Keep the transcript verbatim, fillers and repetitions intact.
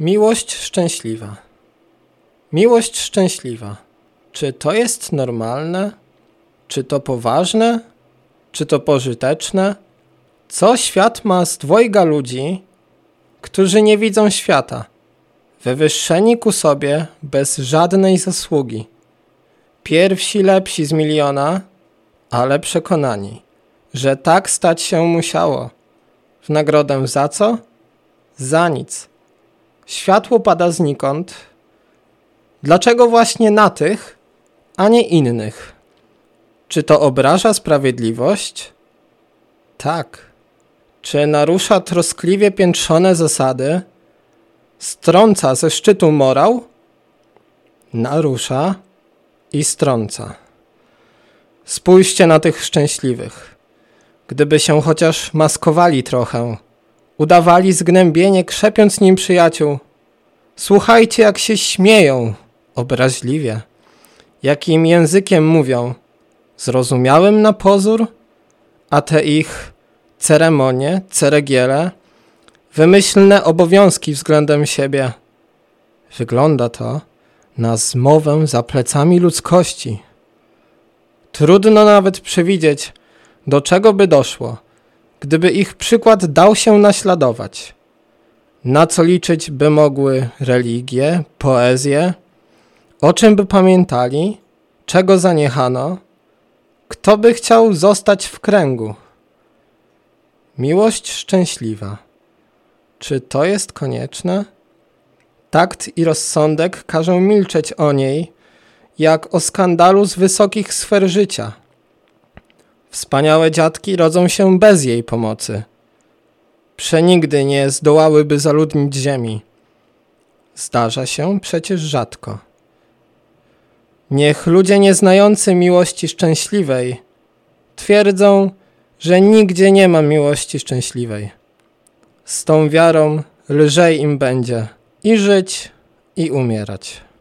Miłość szczęśliwa. Miłość szczęśliwa. Czy to jest normalne? Czy to poważne? Czy to pożyteczne? Co świat ma z dwojga ludzi, którzy nie widzą świata, wywyższeni ku sobie bez żadnej zasługi, pierwsi lepsi z miliona, ale przekonani, że tak stać się musiało. W nagrodę za co? Za nic. Światło pada znikąd. Dlaczego właśnie na tych, a nie innych? Czy to obraża sprawiedliwość? Tak. Czy narusza troskliwie piętrzone zasady? Strąca ze szczytu morał? Narusza i strąca. Spójrzcie na tych szczęśliwych. Gdyby się chociaż maskowali trochę, udawali zgnębienie, krzepiąc nim przyjaciół. Słuchajcie, jak się śmieją, obraźliwie. Jakim językiem mówią, zrozumiałym na pozór, a te ich ceremonie, ceregiele, wymyślne obowiązki względem siebie. Wygląda to na zmowę za plecami ludzkości. Trudno nawet przewidzieć, do czego by doszło, gdyby ich przykład dał się naśladować. Na co liczyć by mogły religie, poezje, o czym by pamiętali, czego zaniechano, kto by chciał zostać w kręgu. Miłość szczęśliwa. Czy to jest konieczne? Takt i rozsądek każą milczeć o niej, jak o skandalu z wysokich sfer życia. Wspaniałe dziadki rodzą się bez jej pomocy. Przenigdy nie zdołałyby zaludnić ziemi. Zdarza się przecież rzadko. Niech ludzie nieznający miłości szczęśliwej twierdzą, że nigdzie nie ma miłości szczęśliwej. Z tą wiarą lżej im będzie i żyć, i umierać.